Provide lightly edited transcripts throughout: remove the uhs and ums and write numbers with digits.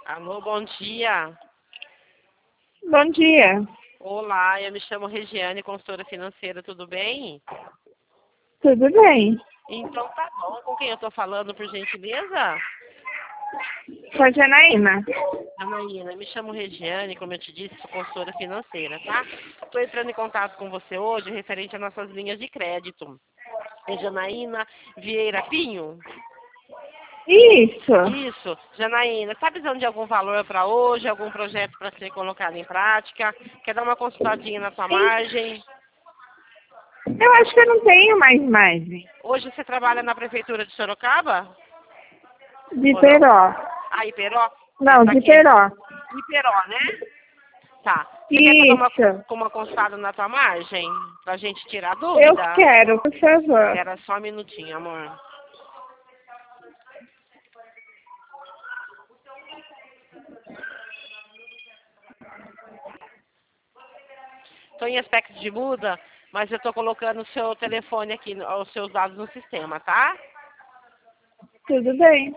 Alô, bom dia. Bom dia. Olá, eu me chamo Regiane, consultora financeira, tudo bem? Tudo bem? Então tá bom. Com quem eu tô falando, por gentileza? Sou a Janaína. Anaína, me chamo Regiane, como eu te disse, sou consultora financeira, tá? Estou entrando em contato com você hoje referente às nossas linhas de crédito. É Janaína Vieira Pinho? Isso. Isso, Janaína, está precisando de algum valor para hoje, algum projeto para ser colocado em prática? Quer dar uma consultadinha na sua margem? Eu acho que eu não tenho mais margem. Hoje você trabalha na prefeitura de Sorocaba? De Ou não? Peró. Ah, Iperó? Não, Tá de aqui. Peró. Iperó, né? Tá. Você quer que eu dê Isso. uma consultada na tua margem? Pra gente tirar a Eu dúvida? quero, por favor. Espera só um minutinho, amor. Estou em aspecto de muda, mas eu estou colocando o seu telefone aqui, os seus dados no sistema, tá? Tudo bem.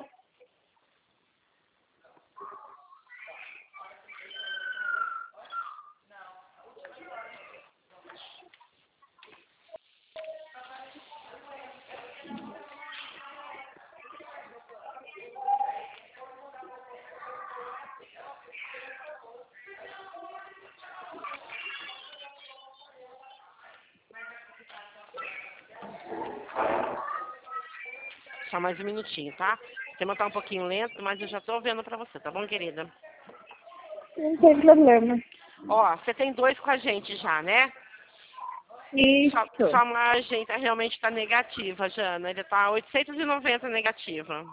Só mais um minutinho, tá? O sistema tá um pouquinho lento, mas eu já estou vendo para você, tá bom, querida? Não tem problema. Ó, você tem dois com a gente já, né? Isso. Sua margem realmente está negativa, Jana. Ele está 890 negativa.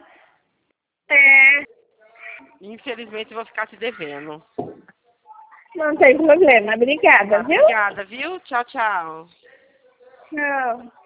É. Infelizmente, eu vou ficar te devendo. Não tem problema. Obrigada, Tá, viu? obrigada, viu? Tchau, tchau. Tchau.